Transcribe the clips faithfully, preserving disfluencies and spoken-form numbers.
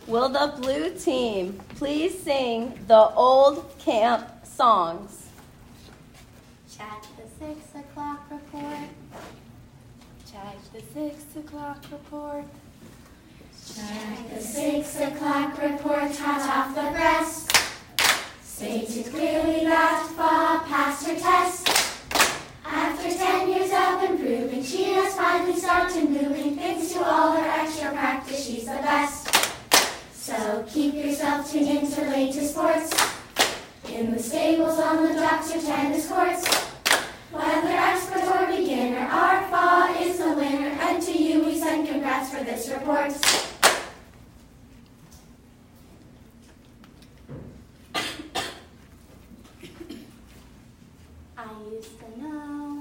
Will the blue team please sing the old camp songs? Check the six o'clock report. Check the six o'clock report. Check the six o'clock report, hot off the press. Stated clearly that fall passed her test. After ten years of improving, she has finally started moving things to all her extra practice. She's the best. So keep yourself tuned into latest sports. In the stables, on the docks, or tennis courts. Whether expert or beginner, our fall is the winner. And to you we send congrats for this report. I used to know.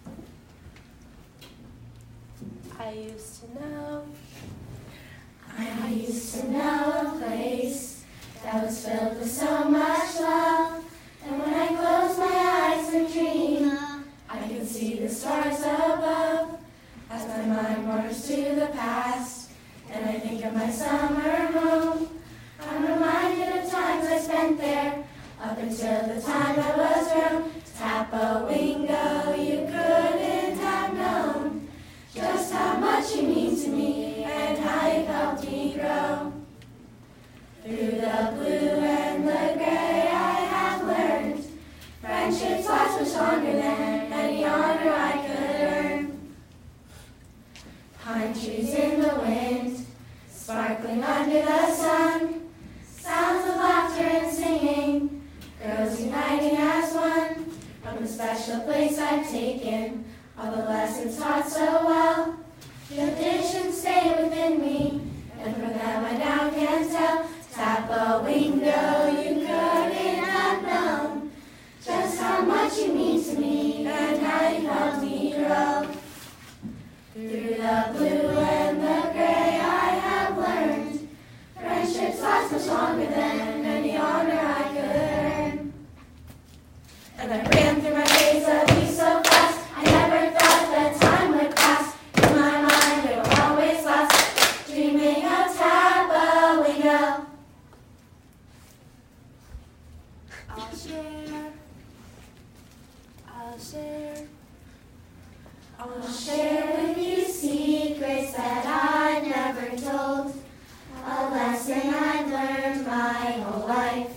I used to know. I used to know a place that was filled with so much love. And when I close my eyes and dream, I can see the stars above. As my mind wanders to the past, and I think of my summer home, I'm reminded of times I spent there, up until the time I was grown. Tapa Wingo, you couldn't have known just how much you mean to me and how you've helped me grow. Through the blue and the gray I have learned friendships last much longer than any honor I could earn. Pine trees in the wind, sparkling under the sun, sounds of laughter and singing, girls uniting as one. From the special place I've taken all the lessons taught so well, traditions stay within me, and from them I now can tell. Tapa Wingo, you couldn't have known just how much you mean to me and how you helped me grow. Through the blue and the gray I have learned friendships last much longer than any honor I could earn. And I ran through my days of you so fast, I never thought that time would pass. In my mind they were always lost, dreaming of Tapa Wingo. I'll share. I'll share. I'll share with you secrets that I never told, a lesson I've learned my whole life.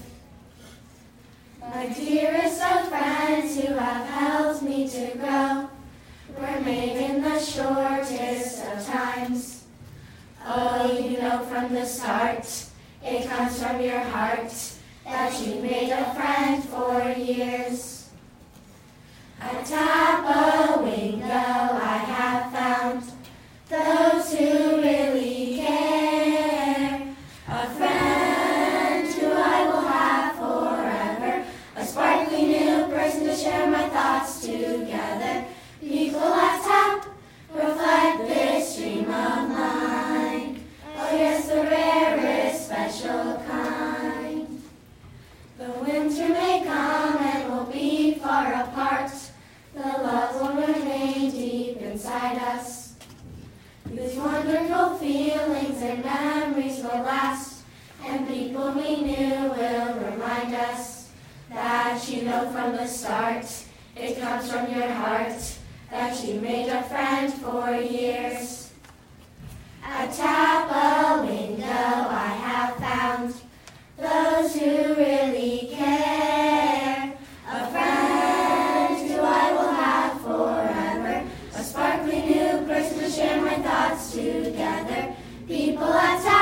My dearest of friends who have helped me to grow were made in the shortest of times. Oh, you know from the start, it comes from your heart, that you made a friend for years. At Tapa Wingo I have found those who really care, a friend who I will have forever, a sparkly new person to share my thoughts together. People at Tap reflect this dream of mine. Oh yes, the rarest, special kind. The winter may come and we'll be far apart. The love will remain deep inside us. These wonderful feelings and memories will last, and people we knew will remind us that you know from the start, it comes from your heart, that you made a friend for years. At Tapa Wingo I have found those who really care, a friend who I will have forever, a sparkly new person to share my thoughts together. People at Tapa